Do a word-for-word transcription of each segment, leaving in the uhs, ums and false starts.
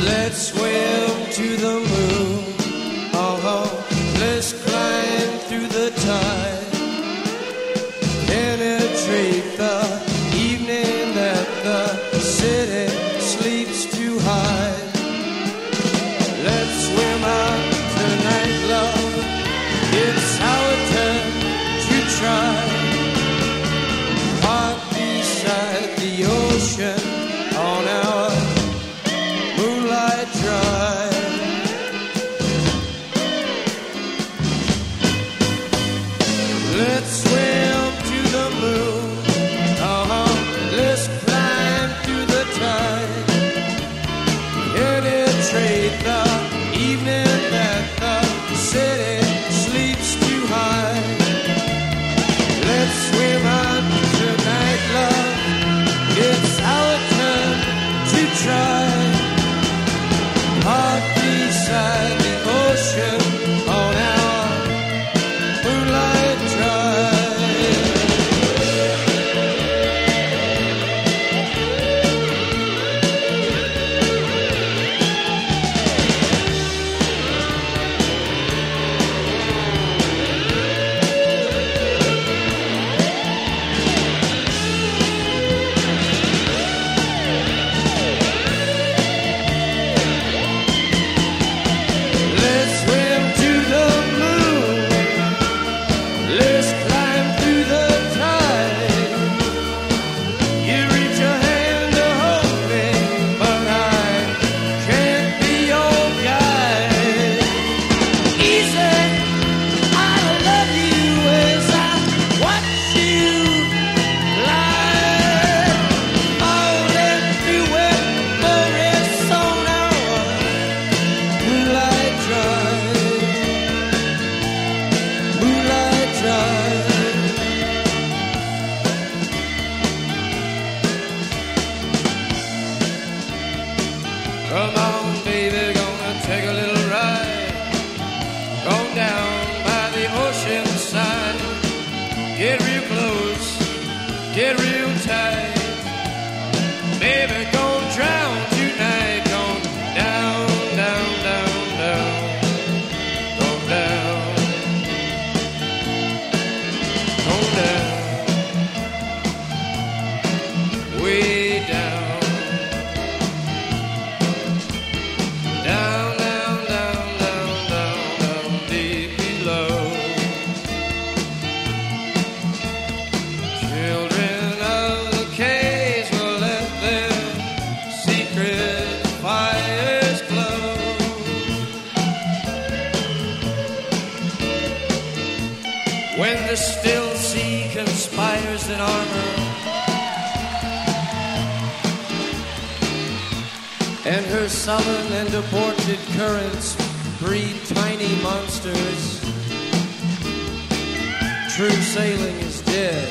Let's swim to the moon. Uh-huh. Let's climb through the tide. Penetrate the evening that the city sleeps too high. Let's swim out tonight, love. It's our turn to try. Park beside the ocean on our moonlight drive. Let's swim to the moon. Uh-huh. Let's climb through the tide. Penetrate the evening that the city sleeps too high. Let's swim out tonight, love. It's our turn to try. Park beside the ocean on our moonlight drive. Let's swim to the moon. Let's climb through the tide. You reach your hand to hold me, but I can't be your guide. Easy, I love you as I watch you glide. Falling through wet forests on our moonlight drive. Moonlight drive. Come on, baby, gonna take a little ride. Go down by the ocean side. Get real close, get real tight. Baby, gonna drown tonight. Gone down, down, down, down. Gone down. Gone down. Way down. Down, down, down, down, down, down, deep below. Children of the caves will let their secret fires glow. When the still sea conspires in armor, and her sullen and aborted currents breed tiny monsters, true sailing is dead.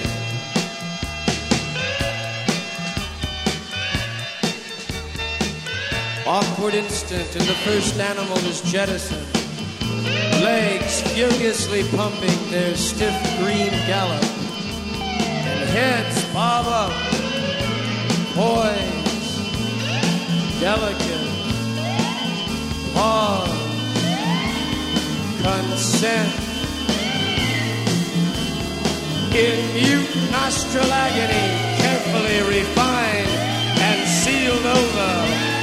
Awkward instant and the first animal is jettisoned. Legs furiously pumping their stiff green gallop, and heads bob up, poised, delicate, pause, consent. In mute nostril agony, carefully refined and sealed over.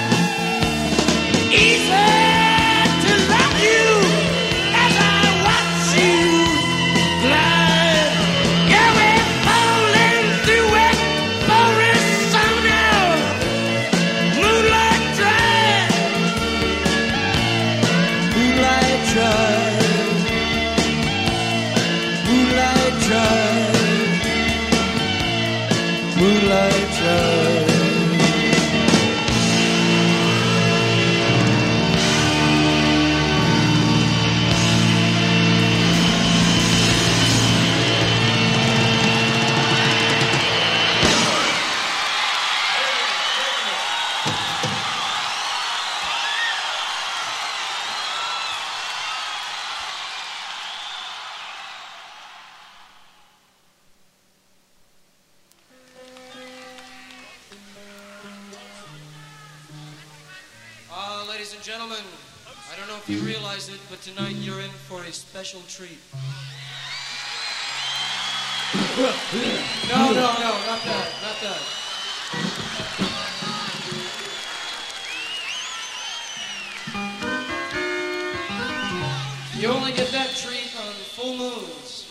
Easy to love you as I watch you glide. Yeah, we're falling through wet forests on our moonlight drive. Moonlight drive. Moonlight drive. Moonlight drive. ladies and gentlemen, I don't know if you realize it, but tonight you're in for a special treat. No, no, no, not that, not that. You only get that treat on full moons.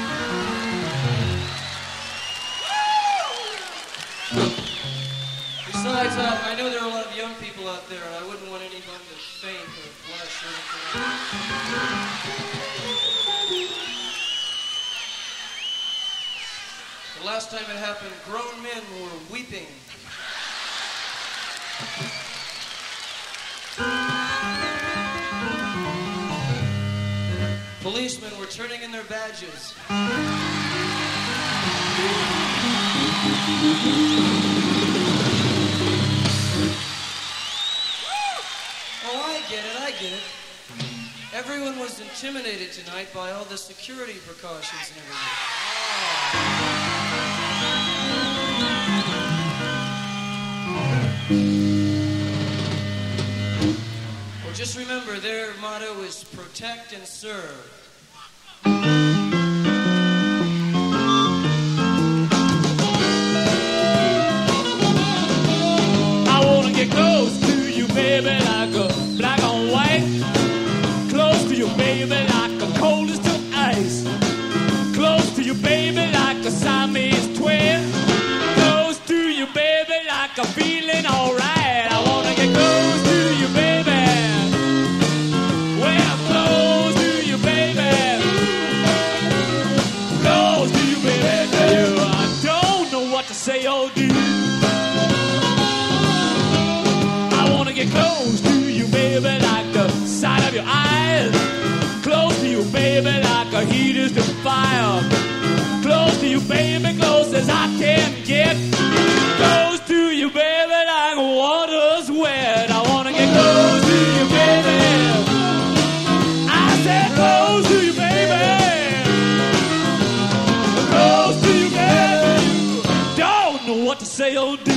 Besides, uh, I know there are a lot of young people out there, and I wouldn't want anyone to faint or flush or anything. The last time it happened, grown men were weeping. Policemen were turning in their badges. Oh, I get it, I get it. Everyone was intimidated tonight by all the security precautions and everything. Well, just remember, their motto is protect and serve. I wanna get close to you, baby, like a black on white. Close to you, baby, like a cold as to ice. Close to you, baby, like a Siamese twin. Close to you, baby, like I'm feeling alright. I wanna get close to you, baby. Well, close to you, baby. Close to you, baby. I don't know what to say or do. Get close to you, baby, like the sight of your eyes. Close to you, baby, like a heat is to fire. Close to you, baby, close as I can get. Close to you, baby, like water's wet. I wanna get close to you, baby. I said close to you, baby. Close to you, baby. Don't know what to say or do.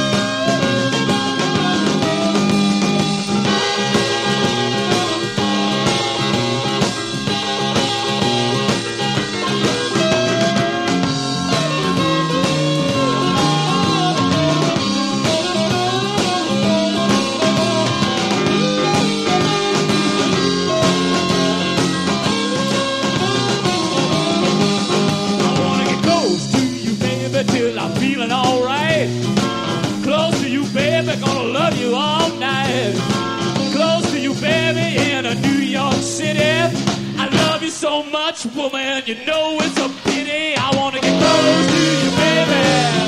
Till I'm feeling alright. Close to you, baby, gonna love you all night. Close to you, baby, in a New York City. I love you so much, woman, you know it's a pity. I wanna get close to you, baby.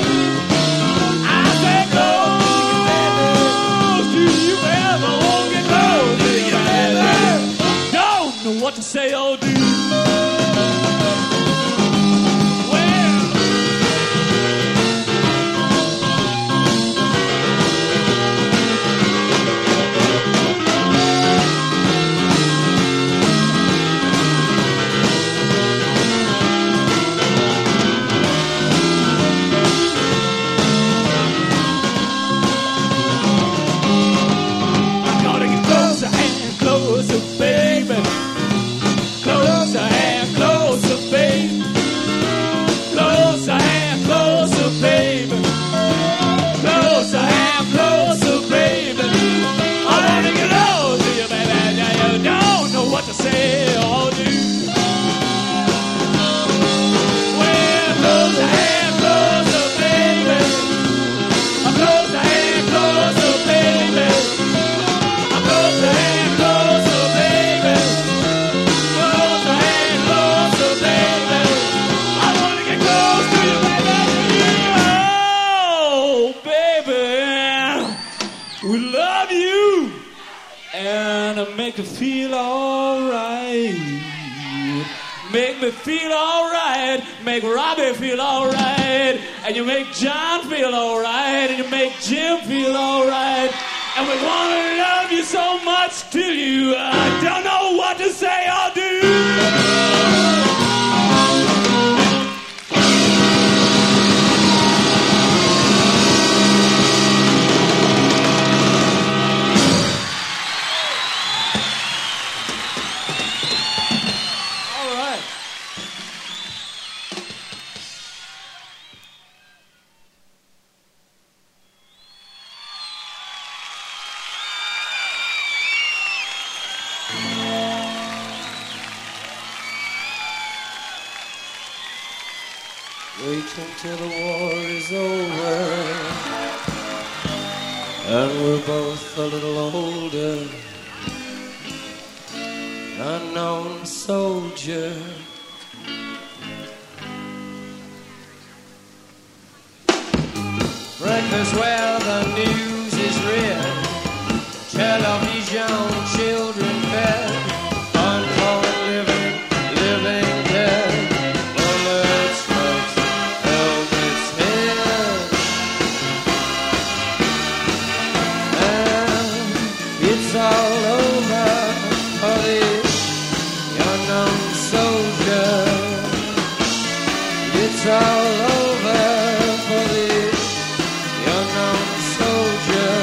I say close to you, baby. I wanna get close to you, baby. Don't know what to say or do. Make me feel alright. Make me feel alright. Make Robbie feel alright. And you make John feel alright. And you make Jim feel alright. And we want to love you so much till you I don't know what to say or do. until the war is over and we're both a little older. Unknown soldier. Breakfast where the news is read, television, children fed, unborn living, living dead, bullet strikes Elvis' head, and it's all over for this unknown soldier. It's all over for this unknown soldier.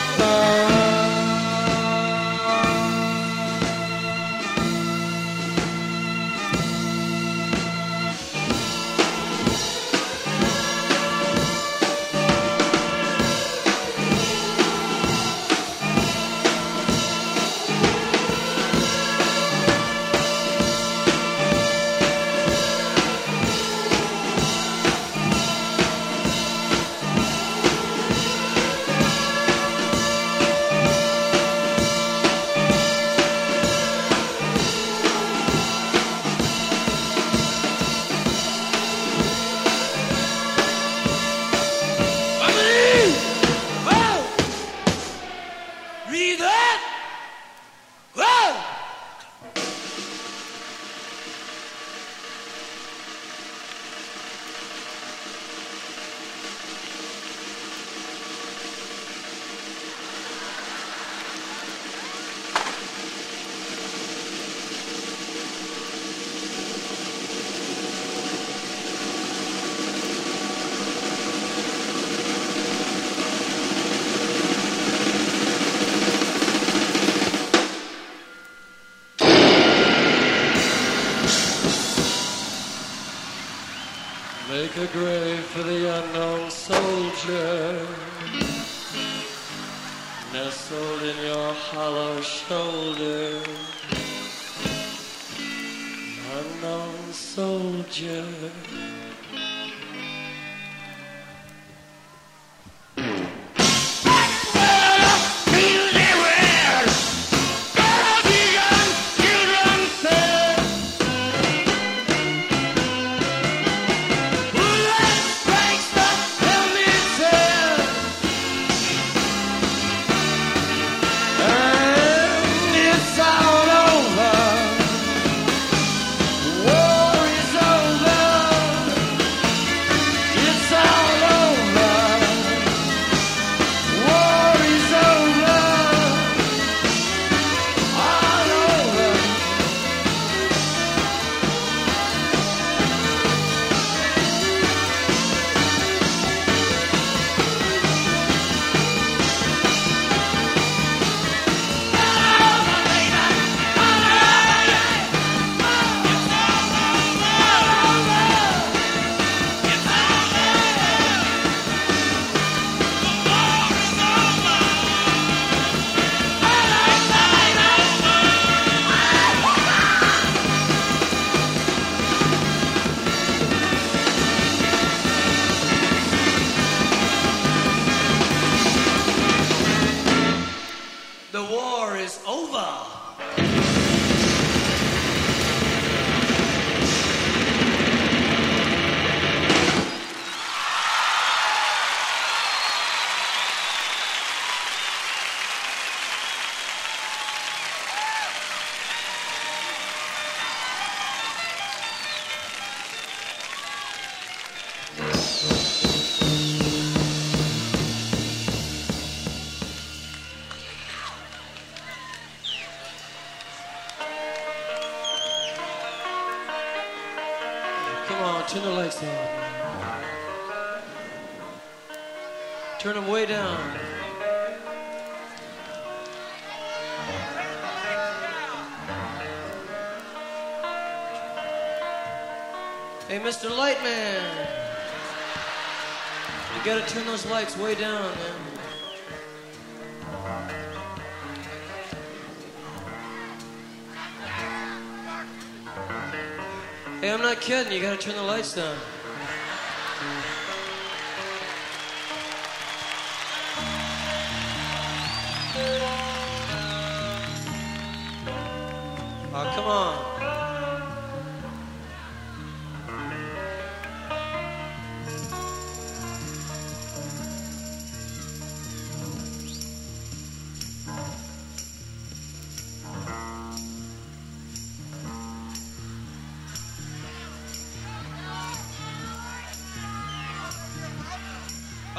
Make a grave for the unknown soldier, nestled in your hollow shoulder. Unknown soldier. Turn the lights down. Turn them way down. Hey, Mister Lightman. You gotta turn those lights way down, man. Hey, I'm not kidding. You gotta turn the lights down.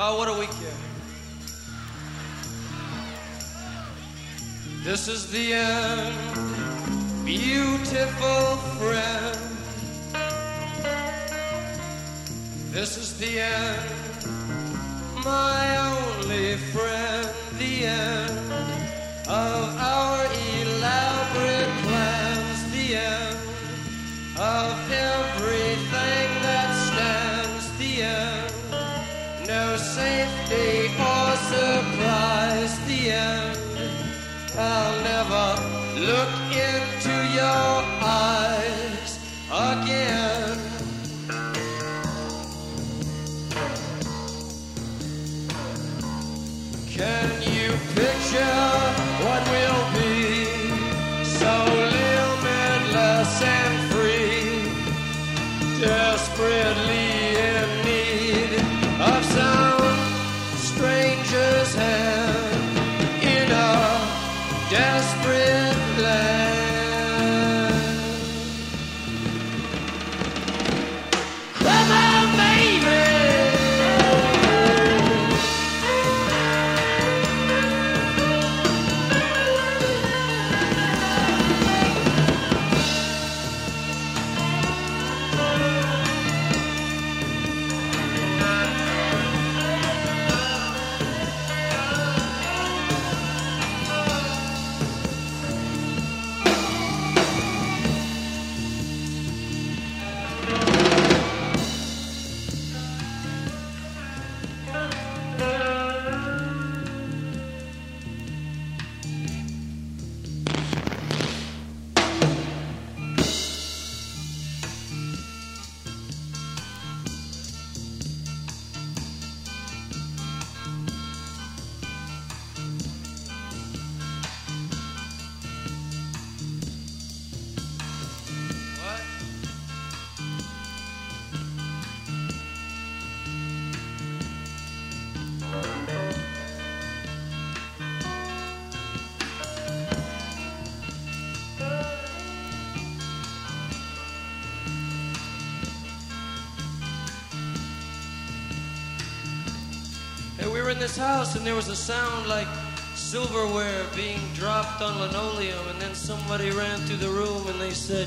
Oh, what a week here. This is the end, beautiful friend. This is the end, my only friend. The end of our elaborate plans. The end of everything that stands. The end, no safety or surprise. The end, I'll never look into your eyes again. Can you picture what will be so limitless and free, desperately in need of some stranger's hand in a desperate land? Come on, baby! In this house, and there was a sound like silverware being dropped on linoleum, and then somebody ran through the room and they said,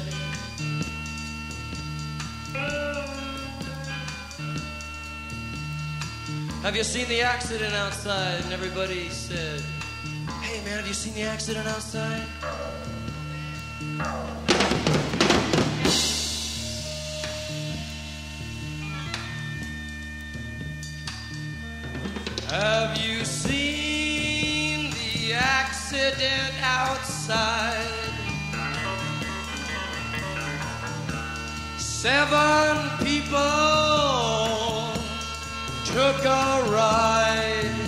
"Have you seen the accident outside?" And everybody said, "Hey man, have you seen the accident outside?" Have you seen the accident outside? Seven people took a ride.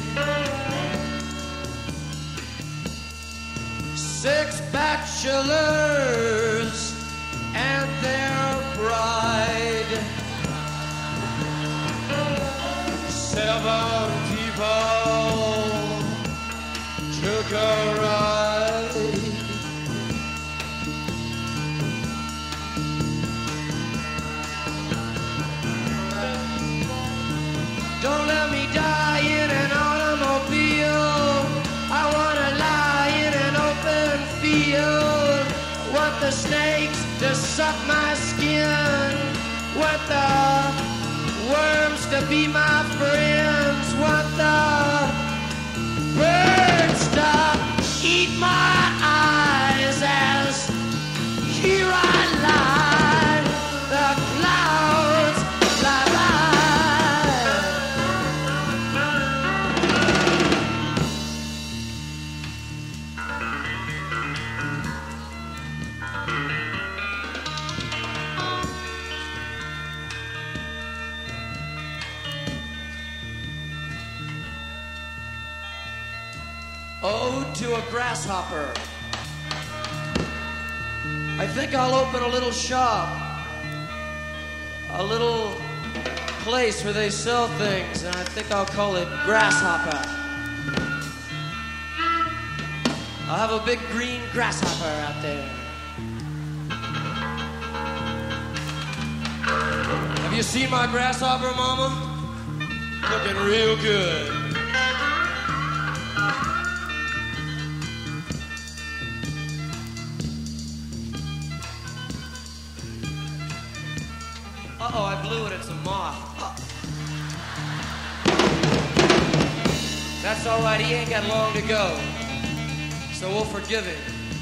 Six bachelors and their bride. Seven people took a ride. Don't let me die in an automobile. I wanna lie in an open field. Want the snakes to suck my skin. Want the worms to be my friends. Want the birds to eat my eyes as here I lie. The clouds fly by. Ode to a grasshopper. I think I'll open a little shop, a little place where they sell things, and I think I'll call it Grasshopper. I'll have a big green grasshopper out there. Have you seen my grasshopper, Mama? Looking real good. Uh-oh, I blew it. It's a moth. Oh. That's all right. He ain't got long to go. So we'll forgive him.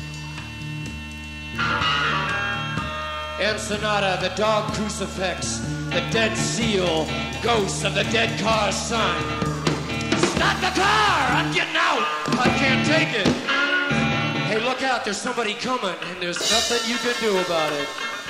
Ensenada, the dog crucifix, the dead seal, ghosts of the dead car's son. Stop the car! I'm getting out! I can't take it. Hey, look out. There's somebody coming, and there's nothing you can do about it.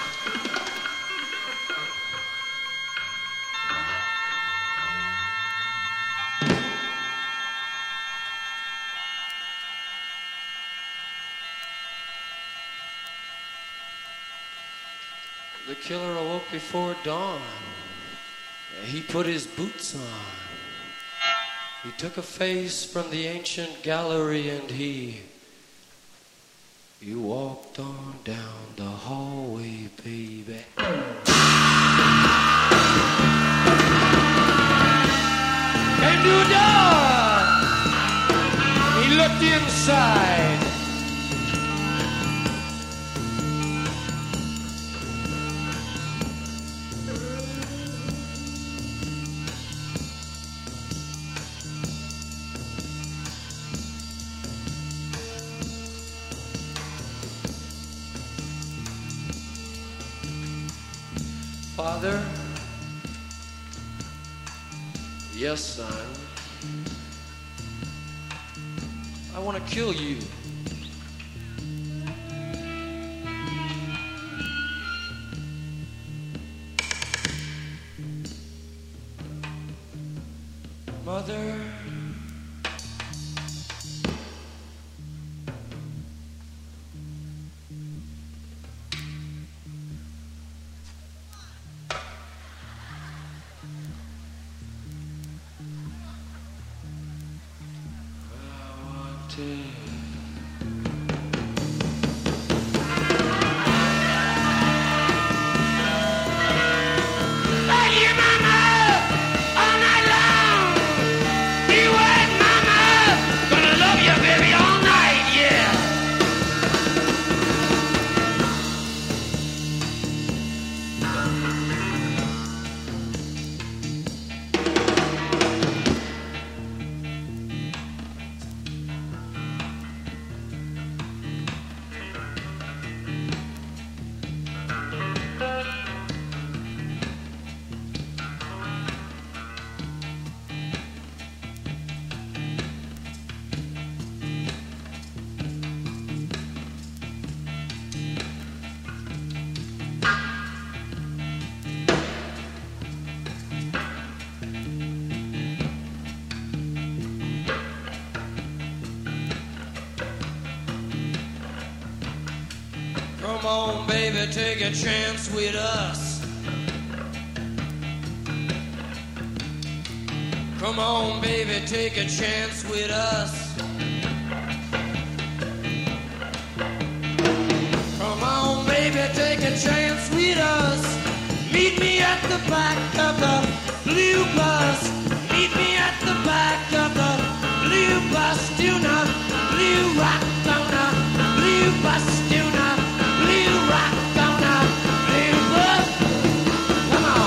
The killer awoke before dawn. He put his boots on. He took a face from the ancient gallery and he... He walked on down the hallway, baby. Came to a door. He looked inside. Father, yes, son, I want to kill you. Mother, come on, baby, take a chance with us. Come on, baby, take a chance with us. Come on, baby, take a chance with us. Meet me at the back of the blue bus. Meet me at the back of the blue bus. Do not blue rock on a blue bus. Do not blue rock on a blue bus. Come on.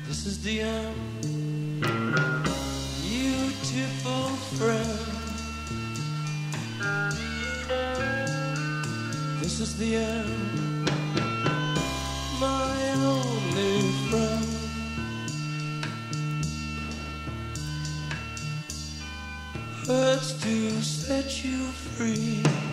This is the end, beautiful friend. This is the end, my only friend. Hurts to set you free.